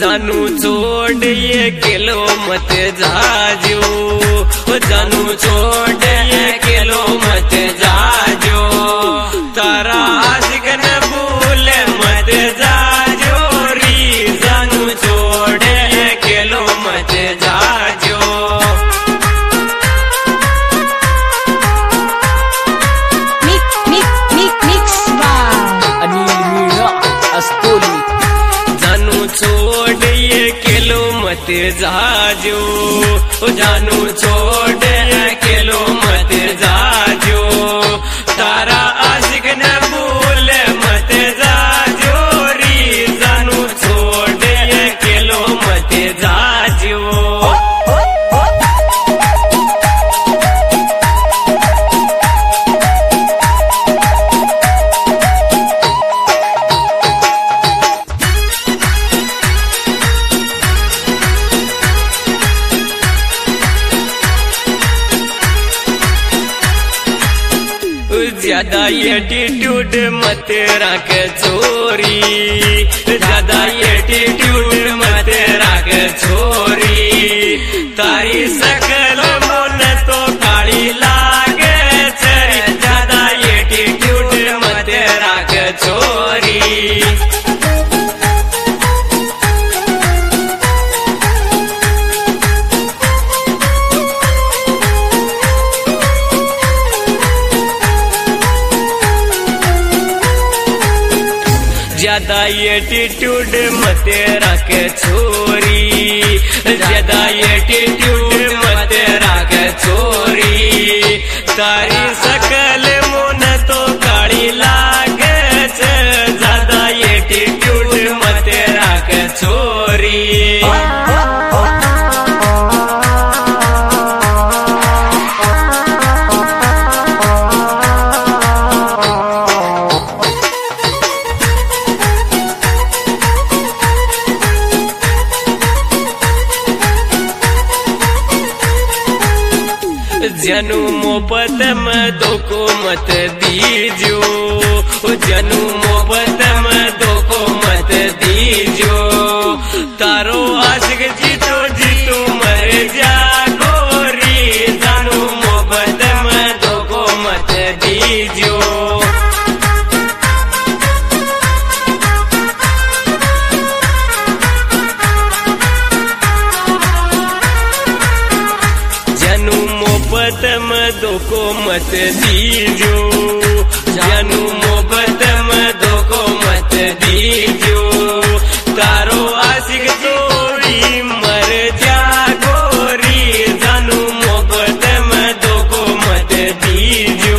जानू छोड़ ये किलो मत जाजो, जानू छोड़ ये किलो मत जाजो, तारा आशिक न भूल मत जाजो री, जानू छोड़ ये किलो मत जाजो। जानू छोड़ ये किलो मत जाजो, जानू छोड़ ये किलो मत जाजो, तारा आशिक न भूल मत जाजो री, जानू छोड़ ये किलो मत जाजो। ज्यादा एटीट्यूड मत रख छोरी, ज्यादा एटीट्यूड मत रख छोरी, तारी सकल मन तो काली लागे छरी, ज्यादा एटीट्यूड मत रख छोरी। ज्यादा एटीट्यूड मत रख छोरी, ज्यादा एटीट्यूड मत रख छोरी, तारी सकल मन तो काली लागे छे, ज्यादा एटीट्यूड मत रख छोरी। जनू मोहब्बत में धोखो मत दीजो, जनू मोहब्बत में धोखो मत दीजो, तारो आशिक जीतो जीतो मर जागो री, जानू मोहब्बत में धोखो मत दीजो। मोहब्बत में धोखो मत दीजो, जानू मोहब्बत में धोखो मत दीजो, तारो आशिक चोरी मर जागो री, जानू मोहब्बत में धोखो मत दीजो।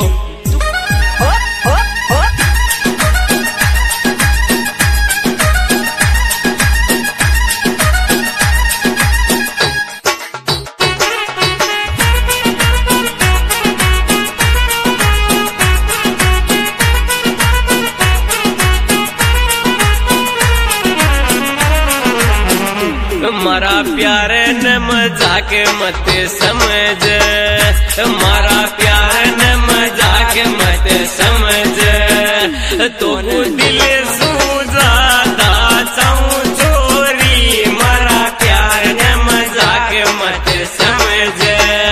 मारा प्यार न मजाक मत समझ, मारा प्यार न मजाक मत समझ, तो दिल सूझाता चाहूं छोरी, मारा प्यार न मजाक मत समझ।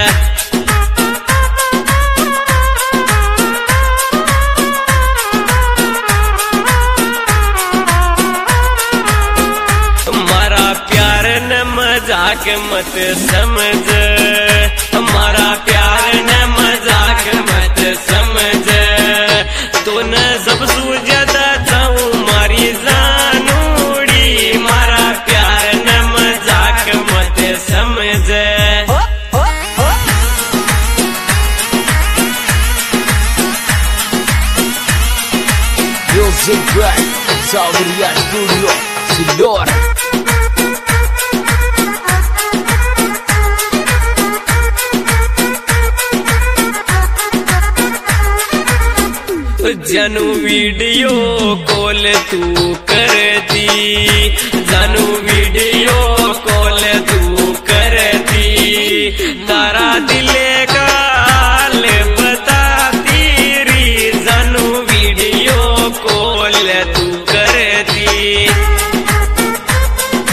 मजाक मत समझ, हमारा प्यार न मजाक मत समझ, तो न सब सूझता चाहूं मारी जानूड़ी, मारा प्यार न मजाक मत समझ। Music Guy, Sauria Studio, Sidor. जानू वीडियो कॉल तू करती, जानू वीडियो कॉल तू करती, तारा दिल का हाल बताती री, जानू वीडियो कॉल तू करती।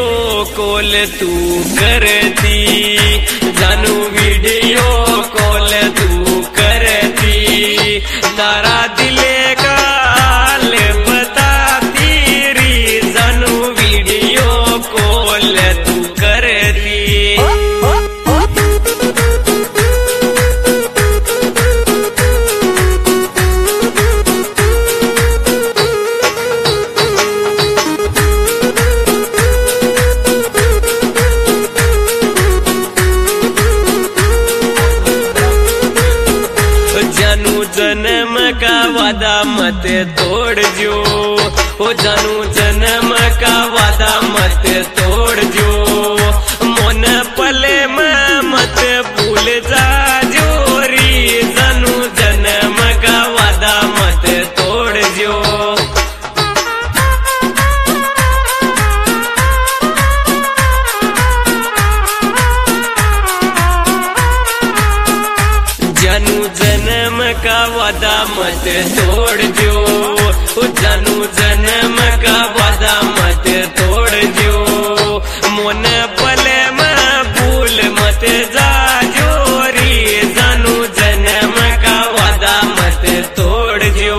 कॉल तू करती, जानू वीडियो कॉल तू करती, तारा दिल का हाल बताती री, जानू वीडियो कॉल तू करती। जानू जन्म का वादा मत तोड़ जो, ओ जानू जन्म का वादा मत तोड़ जो, मन पले में मत भूल जा जोरी, जानू जन्म का वादा मत तोड़ जो। जानू जन्म का वादा मत तोड़ जो, जानू जन्म का वादा मत तोड़ जो, मन पले में भूल मत जा जोरी, जानू जन्म का वादा मत तोड़ जो।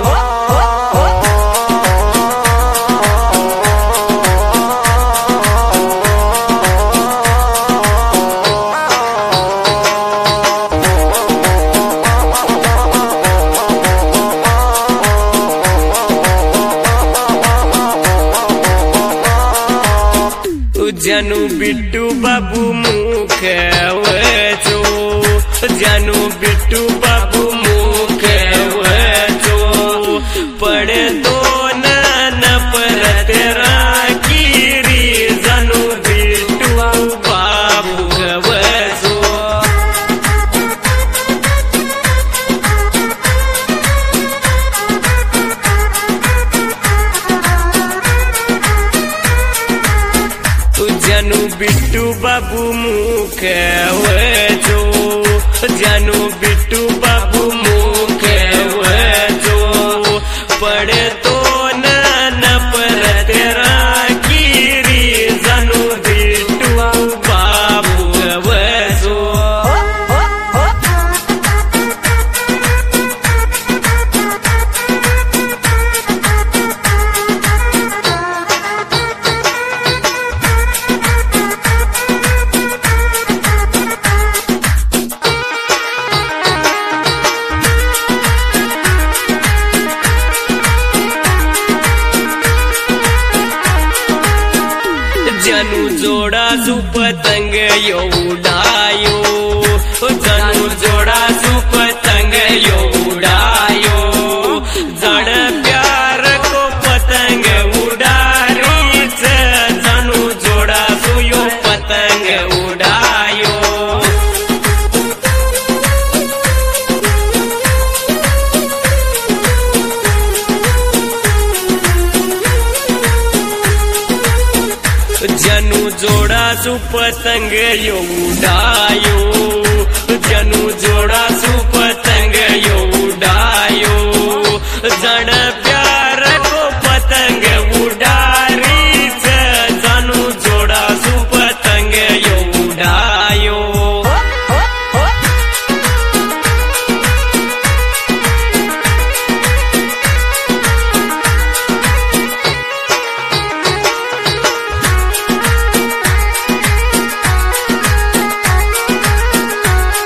जानू बिट्टू बाबू मुख वचो, जानू बिट्टू बाबू मुख वचो, पड़े तो न परत राखी री, जानू बिट्टू बाबू वचो। जानू बिट्टू बाबू मुख वचो, जानू बिट्टू बाबू मुख वचो, पड़े तो न परत राखी री, जानू बिट्टू बाबू वचो। जानू जोड़ा सु पतंग यो उड़ायो, जानू जोड़ा सु पतंग यो उड़ायो, जड़ प्यार को पतंग उड़ारी से, जानू जोड़ा सु यो पतंग उड़ायो। जानू जोड़ा सु पतंग यो उड़ायो, जानू जोड़ा सु पतंग यो